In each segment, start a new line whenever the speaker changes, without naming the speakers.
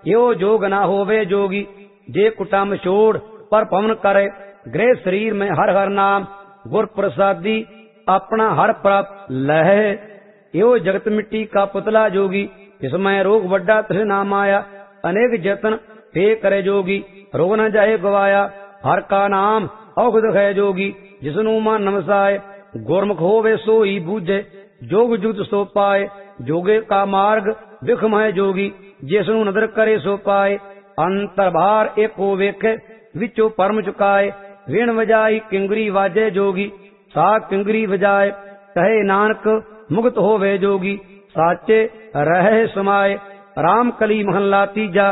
यो जोग ना होवे जोगी, जे कुटम छोड़ पर पवन करे। गृह शरीर में हर हर नाम, गुर प्रसादी अपना हर प्राप्त लह। यो जगत मिट्टी का पुतला जोगी, इसमें रोग वड्डा तिस नाम आया। अनेक जतन फे करे जोगी, रोग न जाए गवाया। हर का नाम औषध है जोगी, जिसनु मन नमसाय। गुरमुख होवे सोई बूझे, जोग जुत सो पाए। जोगे का मार्ग विखम है जोगी, जिसनु नदर करे सो पाए। अंतर भार एको वेखे, विचो परम चुकाए। वीण बजाई किंगरी वाजे जोगी, सा किंगरी बजाए। कहे नानक मुक्त होवे जोगी, साचे रहे समाये। राम कली महला तीजा,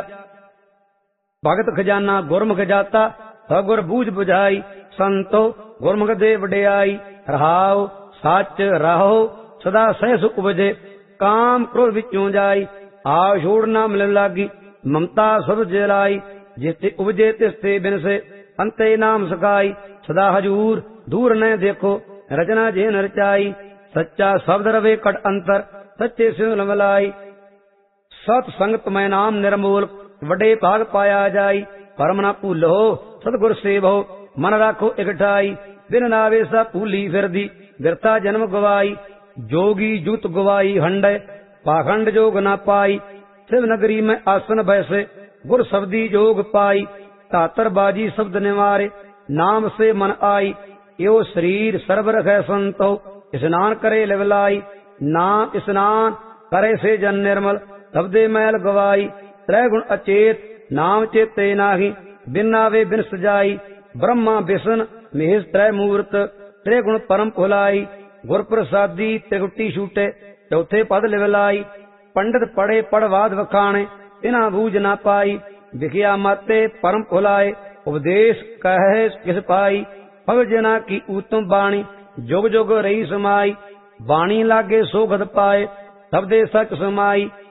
भगत खजाना गुरमुख जाता। सगुर बूझ बुझाई, संतो गुरमुख दे वडियाई। रहाओ सच रहो, सदा सहस उपजे। काम क्रोध विचों जाई, आ छोड़ ना मिलन लागी। ममता सब जलाई, जिसते उपजे तिसते बिनसे। अंते नाम सकाई, सदा हजूर दूर न देखो। रचना जेन रचाई, सच्चा शब्द रवे कट अंतर। सच्चे सिंह लमलाई, सत संगत में नाम निर्मूल। वडे भाग पाया जाई, परम ना भूलो सतगुर सेवो। मन राखो इकठाई, बिन नावे सा भूली फिरदी। बिरता जन्म गवाई, जोगी जुत गवाई हंडे। पाखंड जोग न पाई, शिव नगरी में आसन बैसे। गुर शब्दी जोग पाई, तातर बाजी शब्द निवारे। नाम से मन आई, यो शरीर सर्व रखे संतो। स्नान करे लवलाई, नाम स्नान करे से जन निर्मल। शब्दे मैल गवाई, त्रय गुण अचेत, नाम चेते नाही। बिन नावे बिन सजाई, ब्रह्मा विष्णु महेश त्रय मूर्त। त्रय गुण परम भुलाई, गुर प्रसादी त्रिगुटी छूटे। चौथे पद लिवलाई, पंडित पढ़े पढ़वाद वखाणे। इना बूझ ना पाई, विखिया माते परम भुलाए। उपदेश कहे किस पाई, भव जना की उत्तम बाणी। जुग जुग रही समाई, बाणी लागे सोगत पाए। शब्दे सच समाई,